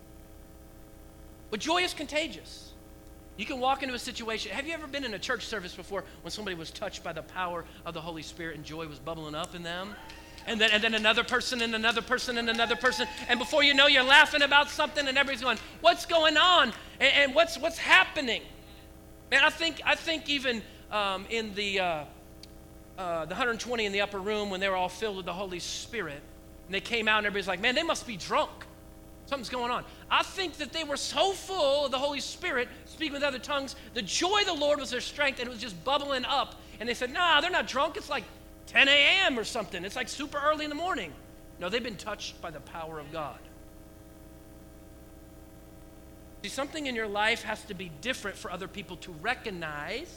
But joy is contagious. You can walk into a situation. Have you ever been in a church service before when somebody was touched by the power of the Holy Spirit and joy was bubbling up in them? And then, and then another person and another person and another person. And before you know, you're laughing about something and everybody's going, what's going on? And, and what's what's happening? Man, I think I think even um, in the, uh, uh, the one hundred twenty in the upper room when they were all filled with the Holy Spirit, and they came out and everybody's like, man, they must be drunk. Something's going on. I think that they were so full of the Holy Spirit, speaking with other tongues, the joy of the Lord was their strength, and it was just bubbling up. And they said, nah, they're not drunk. It's like ten a.m. or something. It's like super early in the morning. No, they've been touched by the power of God. See, something in your life has to be different for other people to recognize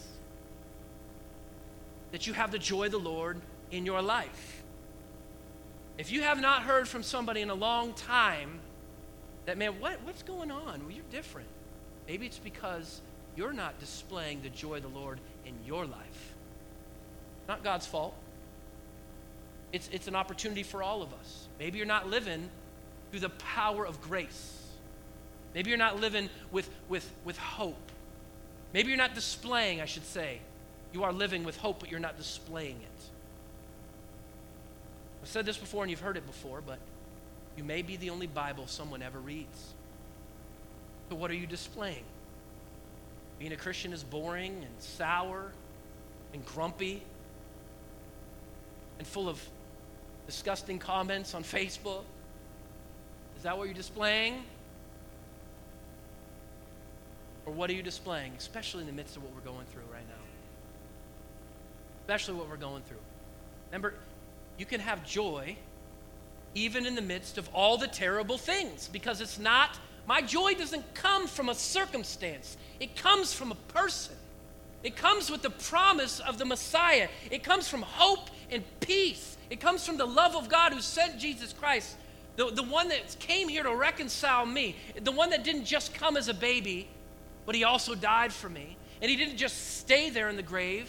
that you have the joy of the Lord in your life. If you have not heard from somebody in a long time, that, man, what, what's going on? Well, you're different. Maybe it's because you're not displaying the joy of the Lord in your life. Not God's fault. It's, it's an opportunity for all of us. Maybe you're not living through the power of grace. Maybe you're not living with, with, with hope. Maybe you're not displaying, I should say. You are living with hope, but you're not displaying it. I've said this before and you've heard it before, but you may be the only Bible someone ever reads. So what are you displaying? Being a Christian is boring and sour and grumpy and full of disgusting comments on Facebook. Is that what you're displaying? Or what are you displaying, especially in the midst of what we're going through right now? Especially what we're going through. Remember, you can have joy even in the midst of all the terrible things, because it's not, my joy doesn't come from a circumstance. It comes from a person. It comes with the promise of the Messiah. It comes from hope and peace. It comes from the love of God who sent Jesus Christ, the, the one that came here to reconcile me, the one that didn't just come as a baby, but he also died for me. And he didn't just stay there in the grave.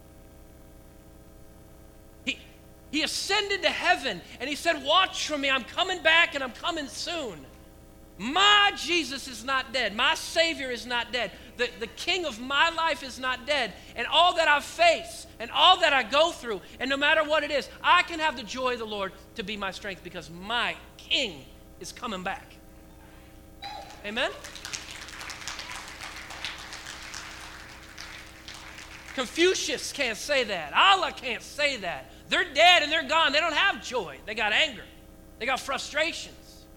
He, he ascended to heaven and he said, watch for me, I'm coming back and I'm coming soon. My Jesus is not dead. My Savior is not dead. The, the King of my life is not dead. And all that I face and all that I go through, and no matter what it is, I can have the joy of the Lord to be my strength because my King is coming back. Amen? Confucius can't say that. Allah can't say that. They're dead and they're gone. They don't have joy. They got anger. They got frustrations.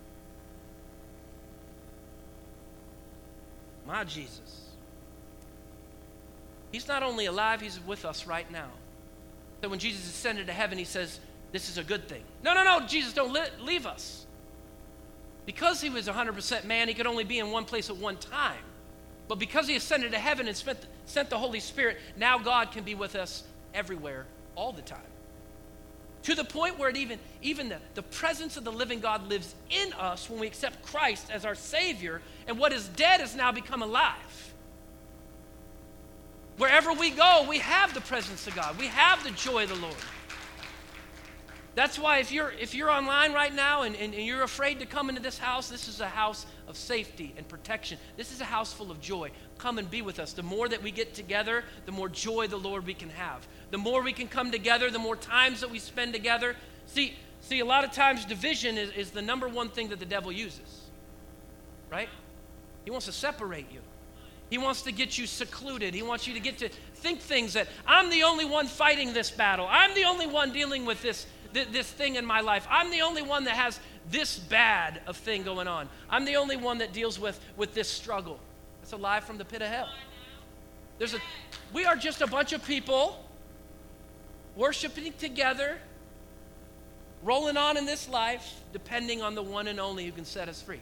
My Jesus. He's not only alive, he's with us right now. So when Jesus ascended to heaven, he says, this is a good thing. No, no, no, Jesus, don't li- leave us. Because he was one hundred percent man, he could only be in one place at one time. But because he ascended to heaven and spent, sent the Holy Spirit, now God can be with us everywhere, all the time. To the point where it even, even the, the presence of the living God lives in us when we accept Christ as our Savior, and what is dead has now become alive. Wherever we go, we have the presence of God. We have the joy of the Lord. That's why if you're if you're online right now and, and, and you're afraid to come into this house, this is a house of safety and protection. This is a house full of joy. Come and be with us. The more that we get together, the more joy of the Lord we can have. The more we can come together, the more times that we spend together. See, see, a lot of times division is, is the number one thing that the devil uses. Right? He wants to separate you. He wants to get you secluded. He wants you to get to think things that I'm the only one fighting this battle. I'm the only one dealing with this this thing in my life. I'm the only one that has this bad of thing going on. I'm the only one that deals with, with this struggle. That's a lie from the pit of hell. There's a, we are just a bunch of people worshiping together, rolling on in this life, depending on the one and only who can set us free.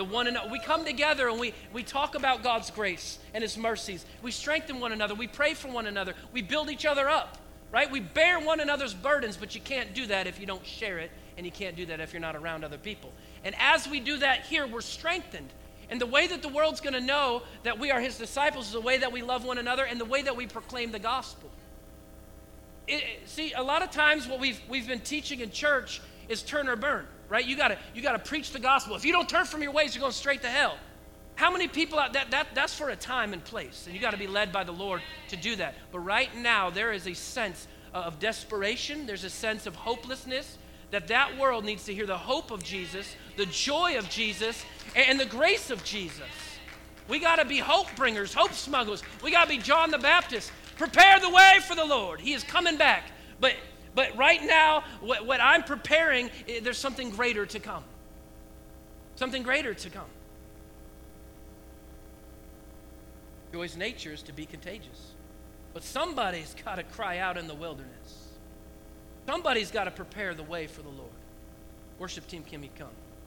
The one and we come together and we, we talk about God's grace and his mercies. We strengthen one another. We pray for one another. We build each other up, right? We bear one another's burdens, but you can't do that if you don't share it, and you can't do that if you're not around other people. And as we do that here, we're strengthened. And the way that the world's going to know that we are his disciples is the way that we love one another and the way that we proclaim the gospel. It, see, a lot of times what we've we've been teaching in church is turn or burn, right? You gotta you gotta preach the gospel. If you don't turn from your ways, you're going straight to hell. How many people out that that that's for a time and place, and you got to be led by the Lord to do that. But right now there is a sense of desperation. There's a sense of hopelessness that that world needs to hear the hope of Jesus, the joy of Jesus, and the grace of Jesus. We got to be hope bringers, hope smugglers. We got to be John the Baptist. Prepare the way for the Lord. He is coming back. But but right now, what, what I'm preparing, there's something greater to come. Something greater to come. Joy's nature is to be contagious. But somebody's got to cry out in the wilderness. Somebody's got to prepare the way for the Lord. Worship team, can we come?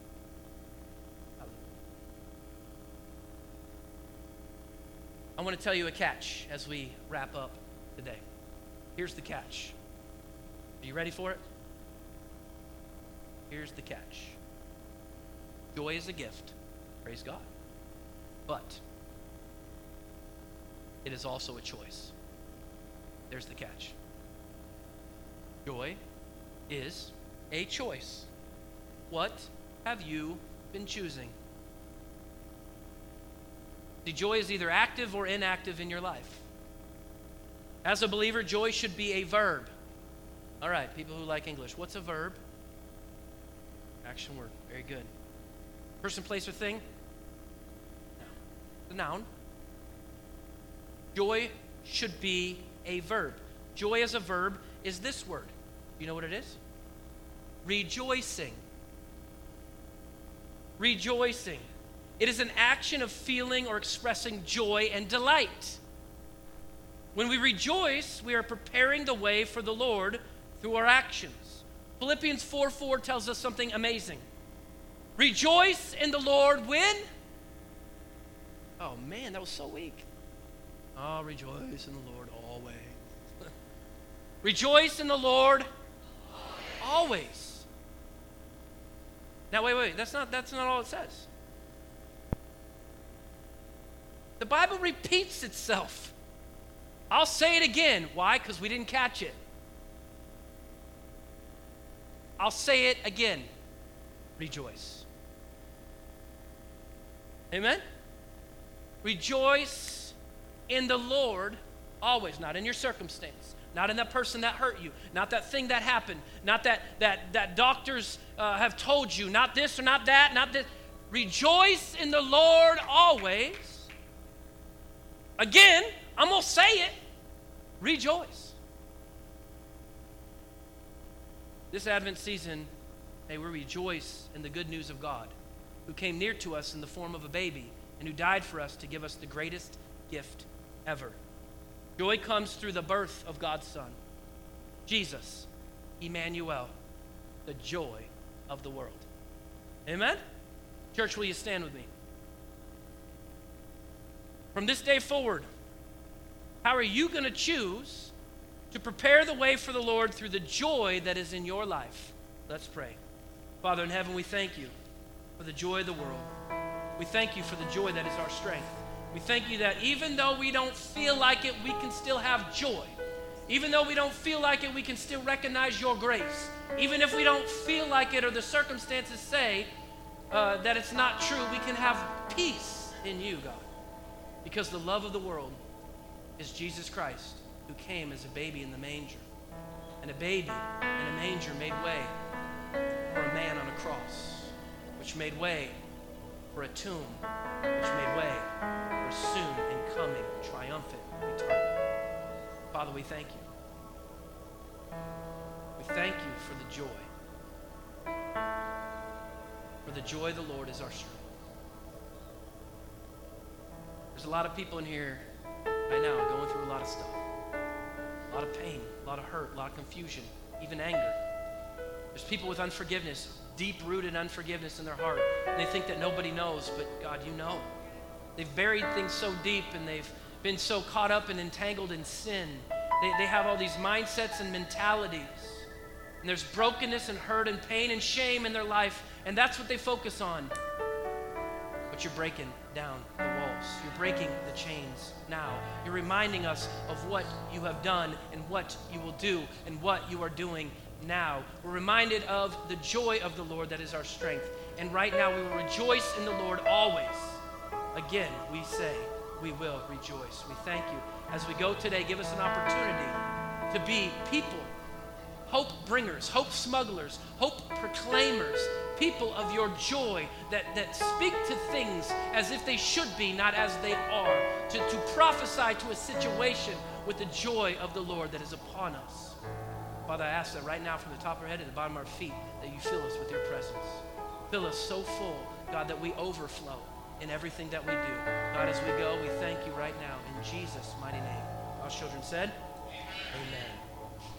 I want to tell you a catch as we wrap up today. Here's the catch. Are you ready for it? Here's the catch. Joy is a gift. Praise God. But it is also a choice. There's the catch. Joy is a choice. What have you been choosing? See, joy is either active or inactive in your life. As a believer, joy should be a verb. All right, people who like English, what's a verb? Action word. Very good. Person, place, or thing? No. The noun. Joy should be a verb. Joy as a verb is this word. You know what it is? Rejoicing. Rejoicing. It is an action of feeling or expressing joy and delight. When we rejoice, we are preparing the way for the Lord through our actions. Philippians four four tells us something amazing. Rejoice in the Lord when? Oh man, that was so weak. Oh, rejoice in the Lord always. Rejoice in the Lord always. always. Now wait, wait, that's not that's not all it says. The Bible repeats itself. I'll say it again. Why? Because we didn't catch it. I'll say it again. Rejoice. Amen? Rejoice in the Lord always, not in your circumstance, not in that person that hurt you, not that thing that happened, not that that that doctors uh, have told you, not this or not that, not this. Rejoice in the Lord always. Again, I'm going to say it. Rejoice. This Advent season, may we rejoice in the good news of God, who came near to us in the form of a baby and who died for us to give us the greatest gift ever. Joy comes through the birth of God's Son, Jesus, Emmanuel, the joy of the world. Amen? Church, will you stand with me? From this day forward, how are you going to choose to prepare the way for the Lord through the joy that is in your life? Let's pray. Father in heaven, we thank you for the joy of the world. We thank you for the joy that is our strength. We thank you that even though we don't feel like it, we can still have joy. Even though we don't feel like it, we can still recognize your grace. Even if we don't feel like it or the circumstances say uh, that it's not true, we can have peace in you, God. Because the love of the world is Jesus Christ, who came as a baby in the manger. And a baby in a manger made way for a man on a cross, which made way for a tomb, which made way for a soon and coming, triumphant return. Father, we thank you. We thank you for the joy. For the joy of the Lord is our strength. There's a lot of people in here right now going through a lot of stuff. A lot of pain, a lot of hurt, a lot of confusion, even anger. There's people with unforgiveness, deep-rooted unforgiveness in their heart. And they think that nobody knows, but God, you know. They've buried things so deep and they've been so caught up and entangled in sin. They, they have all these mindsets and mentalities. And there's brokenness and hurt and pain and shame in their life, and that's what they focus on. But you're breaking down the walls. You're breaking the chains now. You're reminding us of what you have done and what you will do and what you are doing now. We're reminded of the joy of the Lord that is our strength. And right now we will rejoice in the Lord always. Again, we say we will rejoice. We thank you. As we go today, give us an opportunity to be people, hope bringers, hope smugglers, hope proclaimers, people of your joy that, that speak to things as if they should be, not as they are, to, to prophesy to a situation with the joy of the Lord that is upon us. Father, I ask that right now from the top of our head to the bottom of our feet, that you fill us with your presence. Fill us so full, God, that we overflow in everything that we do. God, as we go, we thank you right now in Jesus' mighty name. Our children said, amen. Amen.